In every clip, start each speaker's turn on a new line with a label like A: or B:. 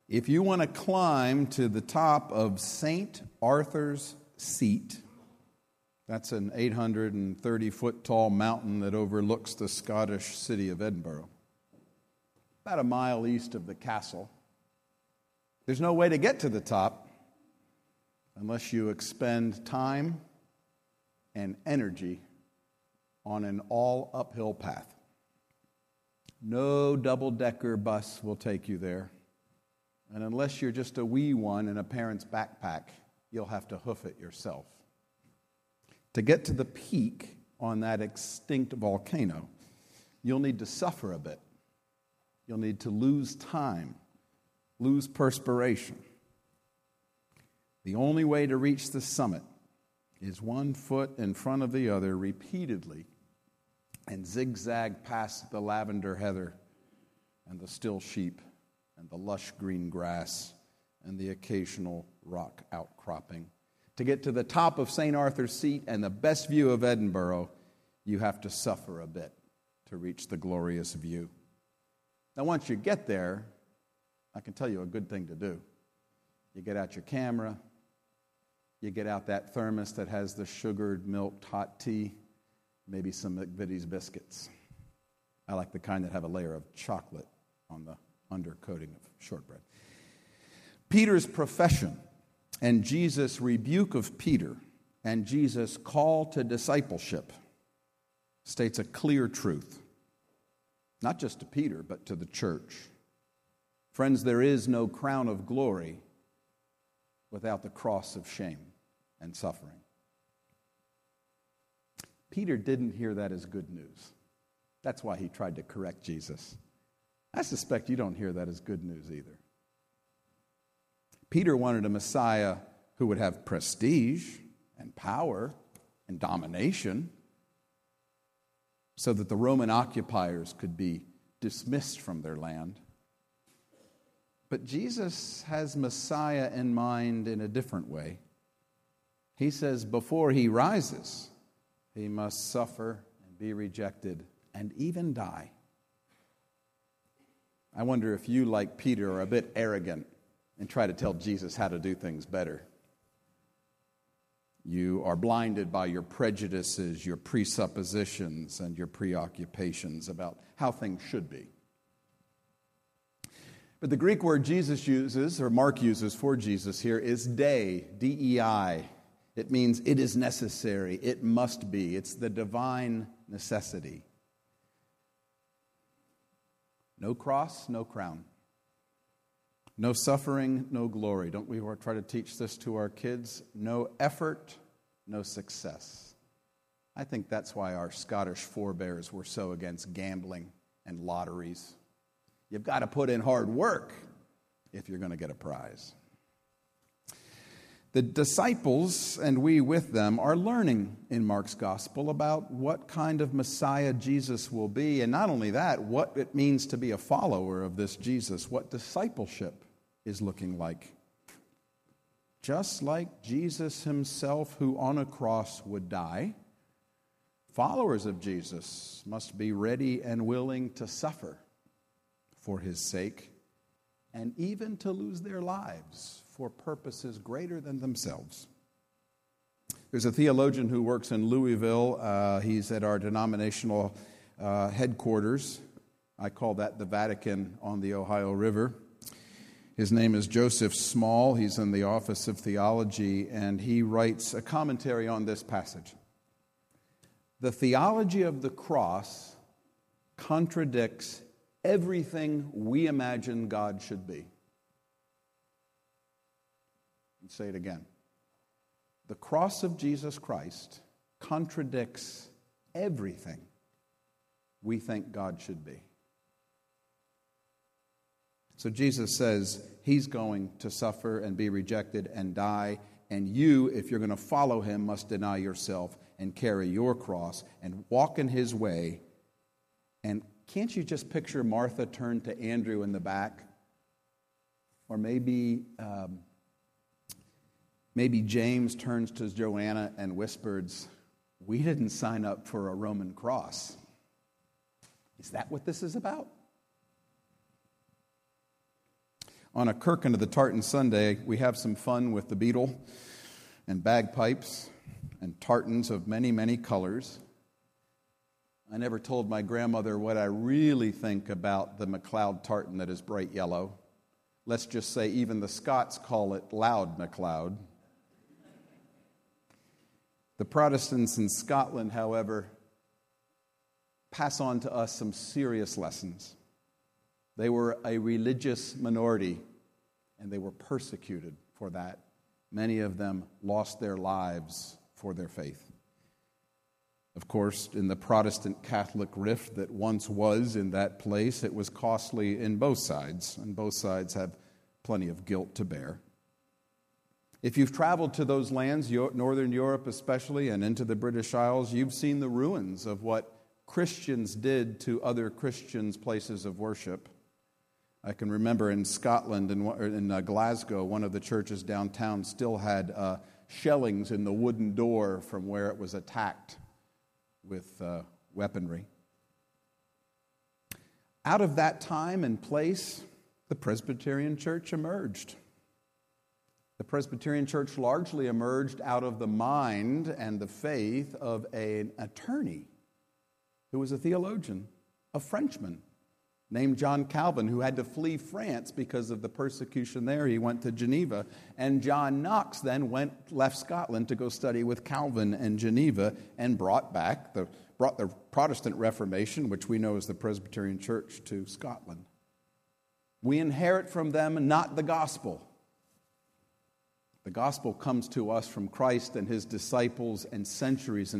A: If you want to climb to the top of St. Arthur's Seat, that's an 830-foot tall mountain that overlooks the Scottish city of Edinburgh, about a mile east of the castle. There's no way to get to the top unless you expend time and energy on an all-uphill path. No double-decker bus will take you there. And unless you're just a wee one in a parent's backpack, you'll have to hoof it yourself. To get to the peak on that extinct volcano, you'll need to suffer a bit. You'll need to lose time, lose perspiration. The only way to reach the summit is one foot in front of the other repeatedly and zigzag past the lavender heather and the still sheep and the lush green grass and the occasional rock outcropping. To get to the top of St. Arthur's Seat and the best view of Edinburgh, you have to suffer a bit to reach the glorious view. Now, once you get there, I can tell you a good thing to do. You get out your camera, you get out that thermos that has the sugared milked hot tea, maybe some McVitie's biscuits. I like the kind that have a layer of chocolate on the undercoating of shortbread. Peter's profession and Jesus' rebuke of Peter and Jesus' call to discipleship states a clear truth, not just to Peter, but to the church. Friends, there is no crown of glory without the cross of shame and suffering. Peter didn't hear that as good news. That's why he tried to correct Jesus. I suspect you don't hear that as good news either. Peter wanted a Messiah who would have prestige and power and domination so that the Roman occupiers could be dismissed from their land. But Jesus has Messiah in mind in a different way. He says before he rises, he must suffer and be rejected and even die. I wonder if you, like Peter, are a bit arrogant and try to tell Jesus how to do things better. You are blinded by your prejudices, your presuppositions, and your preoccupations about how things should be. But the Greek word Jesus uses, or Mark uses for Jesus here, is dei, D-E-I. It means it is necessary, it must be. It's the divine necessity. No cross, no crown. No suffering, no glory. Don't we try to teach this to our kids? No effort, no success. I think that's why our Scottish forebears were so against gambling and lotteries. You've got to put in hard work if you're going to get a prize. The disciples, and we with them, are learning in Mark's gospel about what kind of Messiah Jesus will be, and not only that, what it means to be a follower of this Jesus, what discipleship is looking like. Just like Jesus himself, who on a cross would die, followers of Jesus must be ready and willing to suffer for his sake, and even to lose their lives for purposes greater than themselves. There's a theologian who works in Louisville. He's at our denominational headquarters. I call that the Vatican on the Ohio River. His name is Joseph Small. He's in the Office of Theology, and he writes a commentary on this passage. The theology of the cross contradicts everything we imagine God should be. And say it again. The cross of Jesus Christ contradicts everything we think God should be. So Jesus says he's going to suffer and be rejected and die, and you, if you're going to follow him, must deny yourself and carry your cross and walk in his way. And can't you just picture Martha turn to Andrew in the back? Or maybe James turns to Joanna and whispers, "We didn't sign up for a Roman cross." Is that what this is about? On a Kirkin of the Tartan Sunday, we have some fun with the beetle and bagpipes and tartans of many, many colors. I never told my grandmother what I really think about the MacLeod tartan that is bright yellow. Let's just say even the Scots call it loud MacLeod. The Protestants in Scotland, however, pass on to us some serious lessons. They were a religious minority, and they were persecuted for that. Many of them lost their lives for their faith. Of course, in the Protestant Catholic rift that once was in that place, it was costly in both sides, and both sides have plenty of guilt to bear. If you've traveled to those lands, Northern Europe especially, and into the British Isles, you've seen the ruins of what Christians did to other Christians' places of worship. I can remember in Scotland, in Glasgow, one of the churches downtown still had shellings in the wooden door from where it was attacked with weaponry. Out of that time and place, the Presbyterian Church emerged. The Presbyterian Church largely emerged out of the mind and the faith of an attorney who was a theologian, a Frenchman named John Calvin, who had to flee France because of the persecution there. He went to Geneva, and John Knox then left Scotland to go study with Calvin in Geneva and brought the Protestant Reformation, which we know as the Presbyterian Church, to Scotland. We inherit from them not the gospel. The gospel comes to us from Christ and his disciples and centuries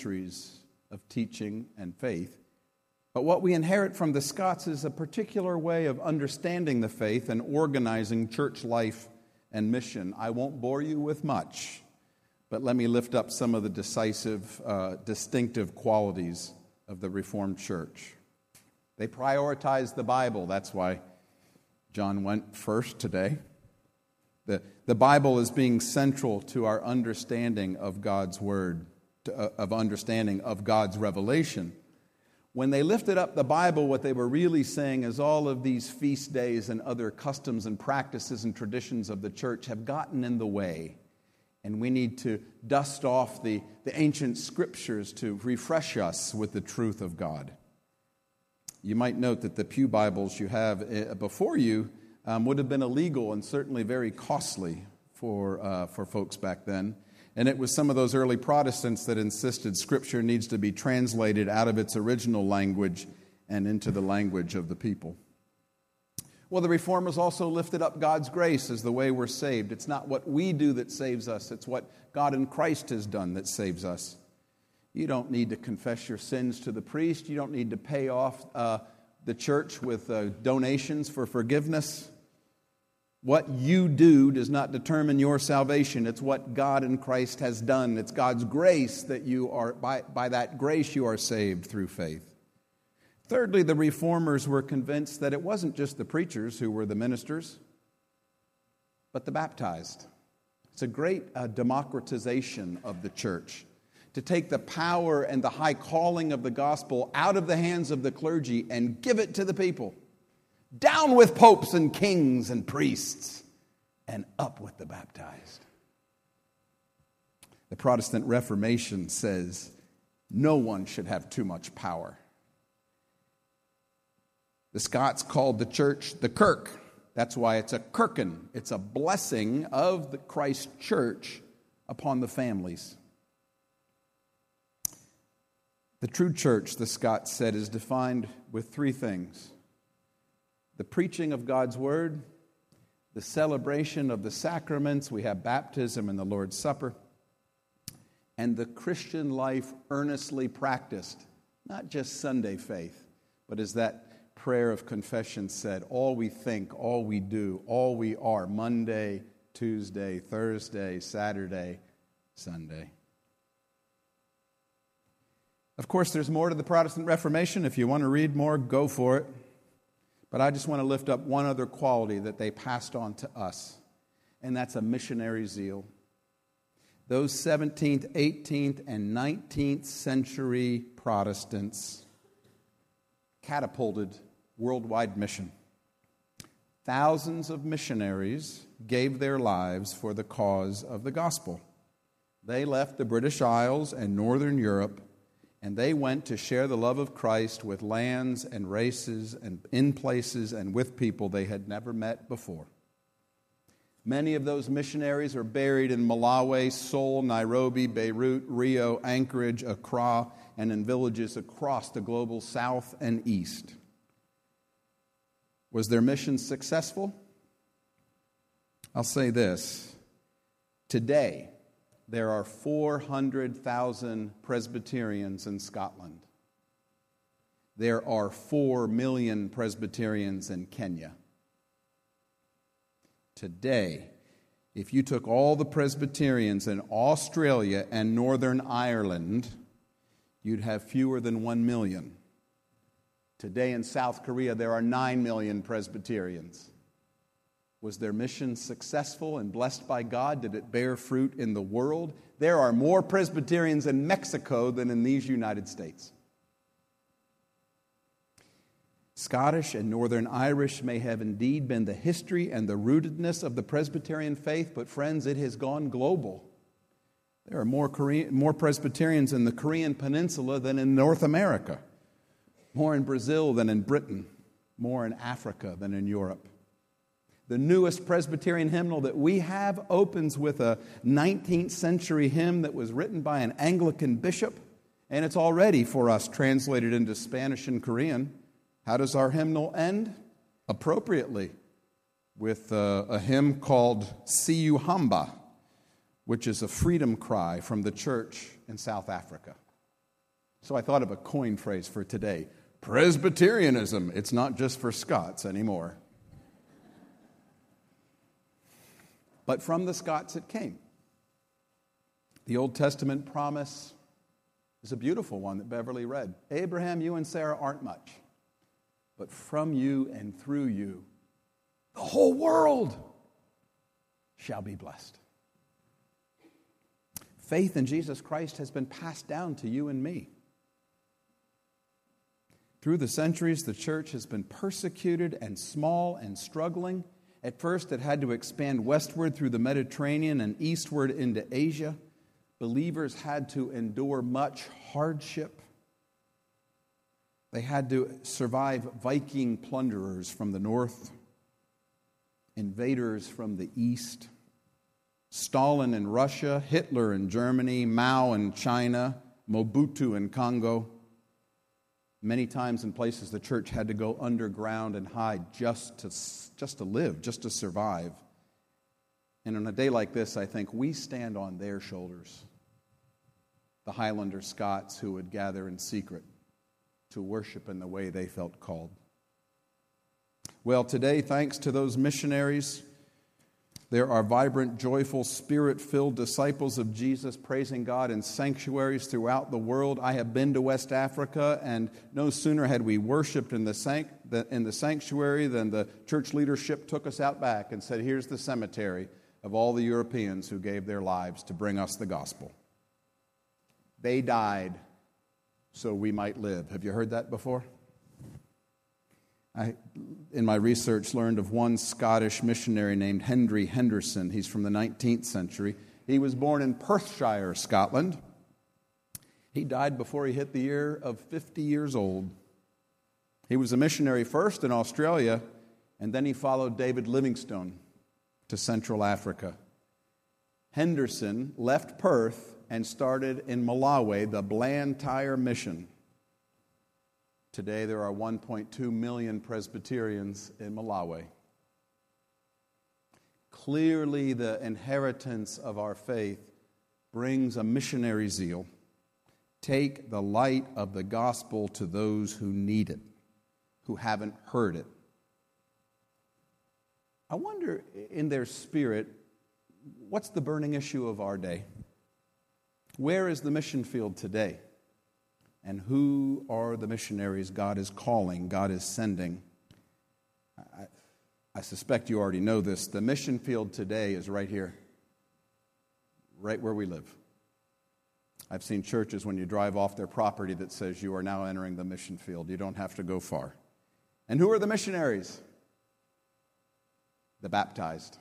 A: of teaching and faith. But what we inherit from the Scots is a particular way of understanding the faith and organizing church life and mission. I won't bore you with much, but let me lift up some of the decisive, distinctive qualities of the Reformed Church. They prioritize the Bible. That's why John went first today. The Bible is being central to our understanding of God's Word, of understanding of God's revelation. When they lifted up the Bible, what they were really saying is all of these feast days and other customs and practices and traditions of the church have gotten in the way. And we need to dust off the ancient scriptures to refresh us with the truth of God. You might note that the pew Bibles you have before you would have been illegal and certainly very costly for folks back then. And it was some of those early Protestants that insisted Scripture needs to be translated out of its original language and into the language of the people. Well, the Reformers also lifted up God's grace as the way we're saved. It's not what we do that saves us. It's what God in Christ has done that saves us. You don't need to confess your sins to the priest. You don't need to pay off the church with donations for forgiveness. What you do does not determine your salvation. It's what God in Christ has done. It's God's grace that you are, by that grace you are saved through faith. Thirdly, the Reformers were convinced that it wasn't just the preachers who were the ministers, but the baptized. It's a great democratization of the church, to take the power and the high calling of the gospel out of the hands of the clergy and give it to the people. Down with popes and kings and priests, and up with the baptized. The Protestant Reformation says no one should have too much power. The Scots called the church the kirk. That's why it's a kirkin. It's a blessing of the Christ church upon the families. The true church, the Scots said, is defined with three things: the preaching of God's word, the celebration of the sacraments, we have baptism and the Lord's Supper, and the Christian life earnestly practiced, not just Sunday faith, but as that prayer of confession said, all we think, all we do, all we are, Monday, Tuesday, Thursday, Saturday, Sunday. Of course, there's more to the Protestant Reformation. If you want to read more, go for it. But I just want to lift up one other quality that they passed on to us, and that's a missionary zeal. Those 17th, 18th, and 19th century Protestants catapulted worldwide mission. thousands of missionaries gave their lives for the cause of the gospel. They left the British Isles and Northern Europe, and they went to share the love of Christ with lands and races and in places and with people they had never met before. Many of those missionaries are buried in Malawi, Seoul, Nairobi, Beirut, Rio, Anchorage, Accra, and in villages across the global south and east. Was their mission successful? I'll say this. Today, there are 400,000 Presbyterians in Scotland. There are 4 million Presbyterians in Kenya. Today, if you took all the Presbyterians in Australia and Northern Ireland, you'd have fewer than 1 million. Today in South Korea, there are 9 million Presbyterians. Was their mission successful and blessed by God? Did it bear fruit in the world? There are more Presbyterians in Mexico than in these United States. Scottish and Northern Irish may have indeed been the history and the rootedness of the Presbyterian faith, but friends, it has gone global. There are more Presbyterians in the Korean Peninsula than in North America, more in Brazil than in Britain, more in Africa than in Europe. The newest Presbyterian hymnal that we have opens with a 19th century hymn that was written by an Anglican bishop, and it's already for us translated into Spanish and Korean. How does our hymnal end? Appropriately, with a hymn called Siu Hamba, which is a freedom cry from the church in South Africa. So I thought of a coin phrase for today. Presbyterianism. It's not just for Scots anymore. But from the Scots it came. The Old Testament promise is a beautiful one that Beverly read. Abraham, you and Sarah aren't much, but from you and through you, the whole world shall be blessed. Faith in Jesus Christ has been passed down to you and me. Through the centuries, the church has been persecuted and small and struggling. At first, it had to expand westward through the Mediterranean and eastward into Asia. Believers had to endure much hardship. They had to survive Viking plunderers from the north, invaders from the east, Stalin in Russia, Hitler in Germany, Mao in China, Mobutu in Congo. Many times in places the church had to go underground and hide just to live, just to survive. And on a day like this, I think we stand on their shoulders, the Highlander Scots who would gather in secret to worship in the way they felt called. Well, today, thanks to those missionaries, there are vibrant, joyful, Spirit-filled disciples of Jesus praising God in sanctuaries throughout the world. I have been to West Africa, and no sooner had we worshiped in the sanctuary than the church leadership took us out back and said, here's the cemetery of all the Europeans who gave their lives to bring us the gospel. They died so we might live. Have you heard that before? I, in my research, learned of one Scottish missionary named Henry Henderson. He's from the 19th century. He was born in Perthshire, Scotland. He died before he hit the year of 50 years old. He was a missionary first in Australia, and then he followed David Livingstone to Central Africa. Henderson left Perth and started in Malawi the Blantyre Mission. Today there are 1.2 million Presbyterians in Malawi. Clearly the inheritance of our faith brings a missionary zeal. Take the light of the gospel to those who need it, who haven't heard it. I wonder in their spirit, what's the burning issue of our day? Where is the mission field today? And who are the missionaries God is calling, God is sending? I suspect you already know this. The mission field today is right here, right where we live. I've seen churches when you drive off their property that says you are now entering the mission field. You don't have to go far. And who are the missionaries? the baptized.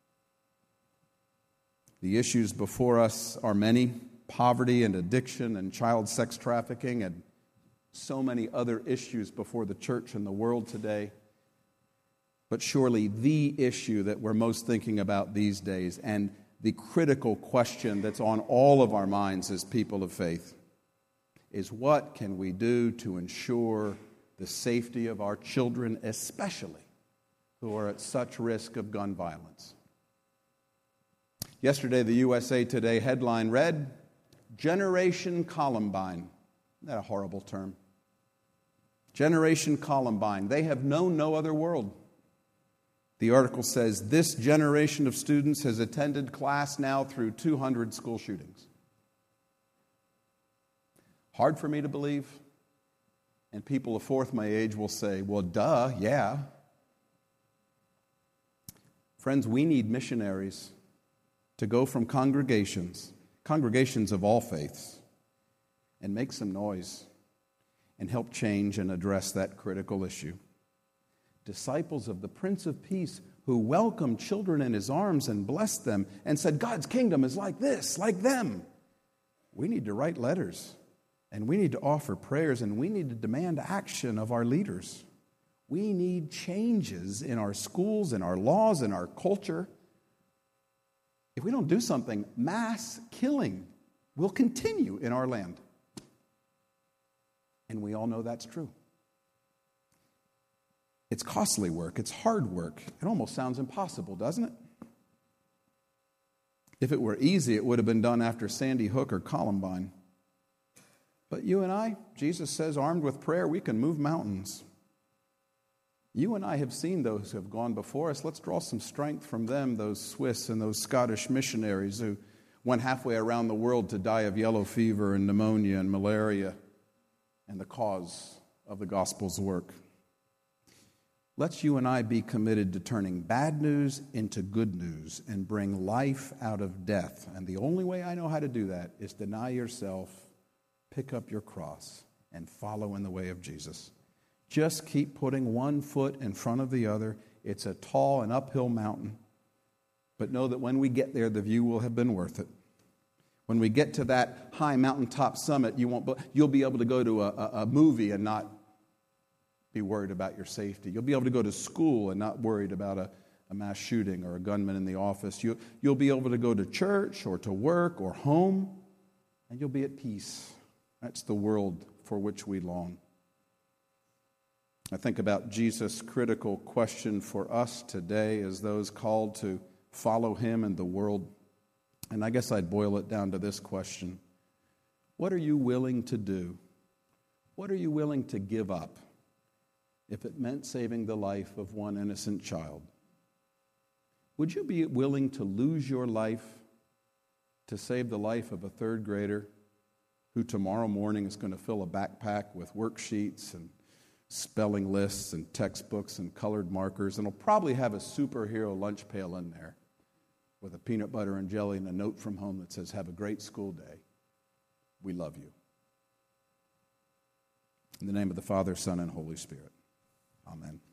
A: The issues before us are many: poverty and addiction and child sex trafficking and so many other issues before the church and the world today. But surely the issue that we're most thinking about these days, and the critical question that's on all of our minds as people of faith, is what can we do to ensure the safety of our children, especially who are at such risk of gun violence. Yesterday, the USA Today headline read, "Generation Columbine." Isn't that a horrible term? Generation Columbine. They have known no other world. The article says this generation of students has attended class now through 200 school shootings. Hard for me to believe. And people of fourth my age will say, well, duh, yeah. Friends, we need missionaries to go from congregations of all faiths, and make some noise and help change and address that critical issue. Disciples of the Prince of Peace who welcomed children in his arms and blessed them and said, God's kingdom is like this, like them. We need to write letters, and we need to offer prayers, and we need to demand action of our leaders. We need changes in our schools, in our laws, in our culture. If we don't do something, mass killing will continue in our land. And we all know that's true. It's costly work. It's hard work. It almost sounds impossible, doesn't it? If it were easy, it would have been done after Sandy Hook or Columbine. But you and I, Jesus says, armed with prayer, we can move mountains. You and I have seen those who have gone before us. Let's draw some strength from them, those Swiss and those Scottish missionaries who went halfway around the world to die of yellow fever and pneumonia and malaria and the cause of the gospel's work. Let's you and I be committed to turning bad news into good news and bring life out of death. And the only way I know how to do that is deny yourself, pick up your cross, and follow in the way of Jesus. Just keep putting one foot in front of the other. It's a tall and uphill mountain. But know that when we get there, the view will have been worth it. When we get to that high mountaintop summit, you'll be able to go to a movie and not be worried about your safety. You'll be able to go to school and not worried about a mass shooting or a gunman in the office. You'll be able to go to church or to work or home, and you'll be at peace. That's the world for which we long. I think about Jesus' critical question for us today as those called to follow him in the world. And I guess I'd boil it down to this question. What are you willing to do? What are you willing to give up if it meant saving the life of one innocent child? Would you be willing to lose your life to save the life of a third grader who tomorrow morning is going to fill a backpack with worksheets and spelling lists and textbooks and colored markers, and will probably have a superhero lunch pail in there with a peanut butter and jelly and a note from home that says, have a great school day. We love you. In the name of the Father, Son, and Holy Spirit. Amen.